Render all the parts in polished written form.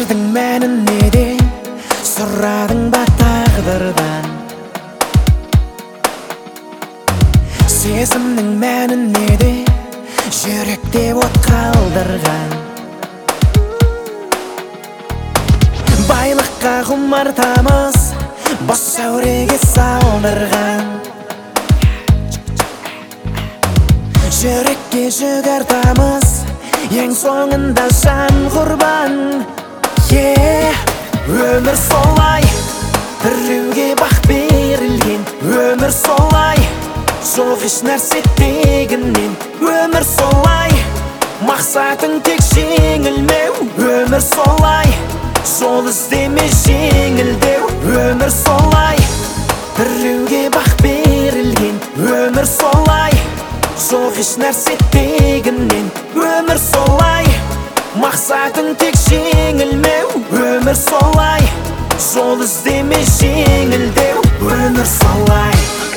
өмірдің мәнін неде, сұрадың ба тағдырдан? Сезімнің мәнін неде, жүректе от қалдырған? Байлыққа құмартамыз, бос сәуреге салдырған. Жүрекке жүк артамыз, ең соңында жан құрбан. Өмір солай, біреуге бақ берілген. Өмір солай, жоқ еш нәрсе тегіннен. Өмір солай, мақсатың тек жеңілмеу. Өмір солай, жол іздеме жеңілдеу. Өмір солай, біреуге бақ берілген. Өмір солай, жоқ еш нәрсе тегіннен. Өмір солай, мақсатың тек жеңілмеу. Өмір солай, жол іздеме жеңілдеу. Өмір солай.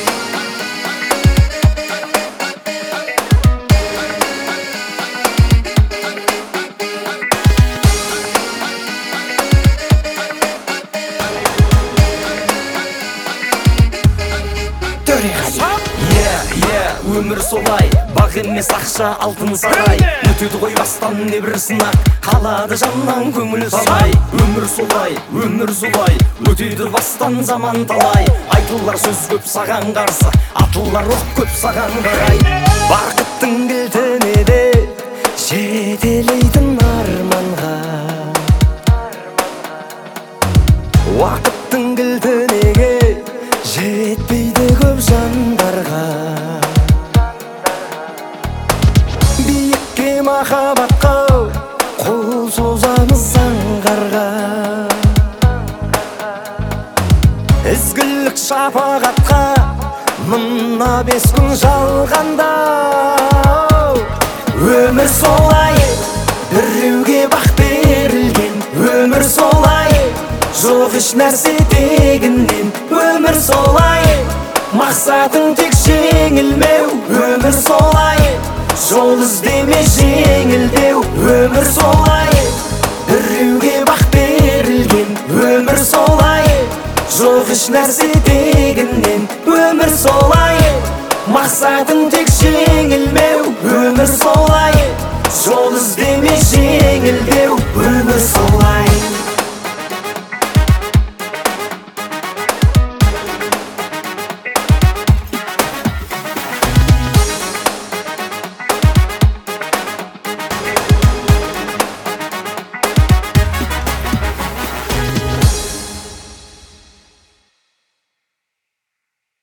Өмір солай, бақ емес ақша алтын сарай. Өтеді ғой бастан небір сынақ, қалады жаннан көңіл талай. Өмір солай, өмір зулай, өтеді бастан заман талай. Айтылар сөз көп саған қарсы, атылар оқ көп саған қарай. Бақыттың кілтіне де жетелейтін арманға, уақыттың кілтінеге жетпейді көп жандарға. Биікке махаббатқа қол созамыз аңғарға, ізгілік шапағатқа мына 5 күн жалғанда. Өмір солай, біреуге бақ берілген. Өмір солай, жоқ еш нәрсе тегіннен. Өмір солай, мақсатың тек жеңілмеу. Өмір солай, жол іздеме жеңілдеу. Өмір солай, біреуге бақ берілген. Өмір солай, жоқ еш нәрсе тегіннен. Өмір солай, мақсатың